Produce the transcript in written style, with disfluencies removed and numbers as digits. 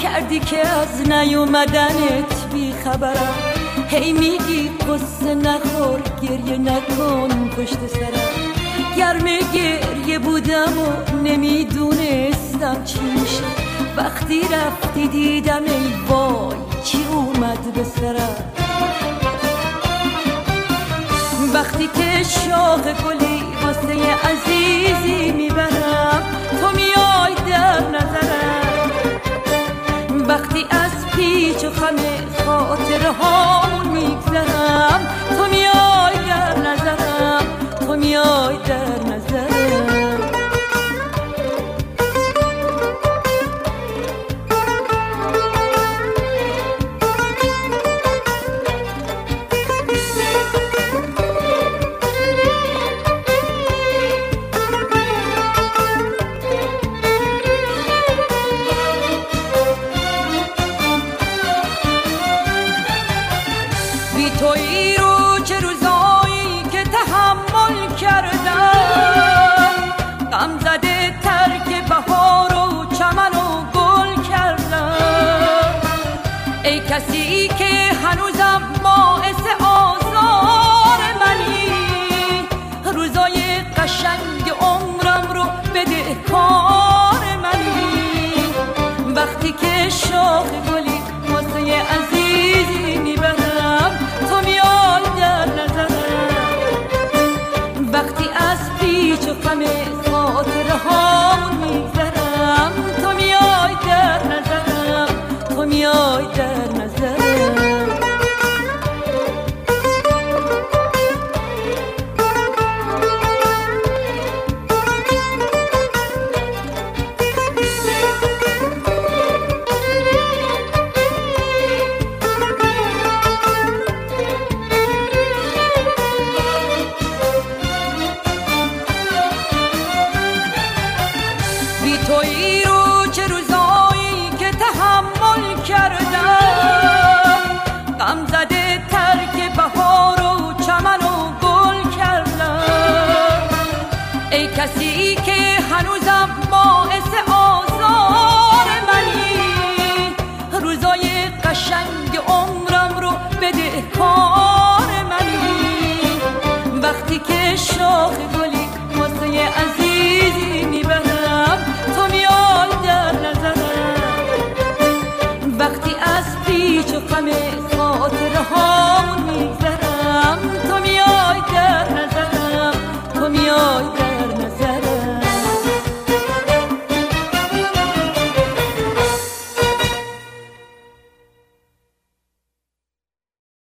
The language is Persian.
کردی که از نیومدنت بی خبرم، هی میگی قصه نخور گریه نکن پشت سرم. گرم گریه بودم و نمیدونستم چی میشه، وقتی رفتی دیدم ای وای چی اومد به سرم. وقتی که شاخ گلی واسه عزیزی میبرم، تو میای در نظرم. وقتی از پیچ و خم خاطره هامون میگذرم، تو میای در نظرم، تو میای در نظرم. بی تویی رو چه روزایی که تحمل کردم، غم زده ترک بهار و چمن و گل کردم. ای کسی که هنوزم باعث آزار منی، روزای قشنگ عمرم رو بده کار منی. وقتی که شاخ گلی واسه عزیزی میبرم، تو میای در نظرم. وقتی از پیچ و خم خاطره هامون میگذرم، تو میای در نظرم، تو میای در نظرم. بی تویی رو چه روزایی که تحمل کردم، غم زده ترک بهار و چمن و گل کردم. ای کسی که هنوزم باعث آزار منی، روزای قشنگ عمرم رو بده کار منی. وقتی که شاخ گلی واسه عزیزی میبرم، تو میای در نظرم. وقتی از پیچ و خم خاطره ها